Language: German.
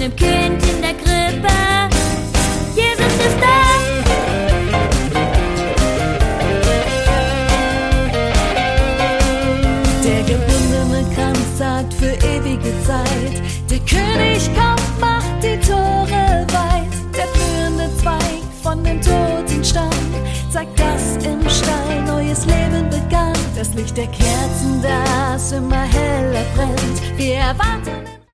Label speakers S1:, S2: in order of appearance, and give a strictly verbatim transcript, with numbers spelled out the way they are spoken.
S1: dem Kind in der Krippe. Jesus ist da.
S2: Der gebundene Kranz sagt für ewige Zeit, der König kommt, macht die Tore weit. Der blühende Zweig von dem Totenstamm zeigt, dass im Stall neues Leben begann. Das Licht der Kerzen, das immer heller brennt. Wir erwarten